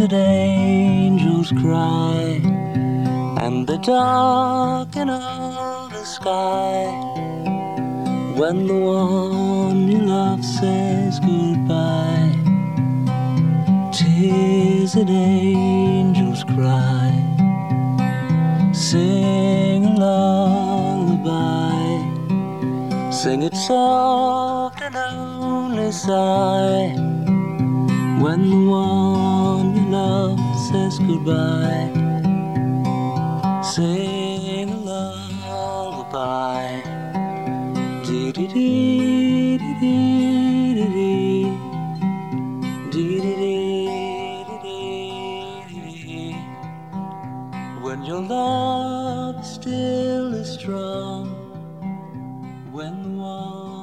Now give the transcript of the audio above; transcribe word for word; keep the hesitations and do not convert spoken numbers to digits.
that angels cry, and the darken of the sky when the one you love says goodbye. 'Tis that angels cry, sing a lullaby, sing it soft and only sigh when the one you love says goodbye. Sing a lullaby, dee dee dee dee dee dee dee dee dee dee. When your love still is strong, when the one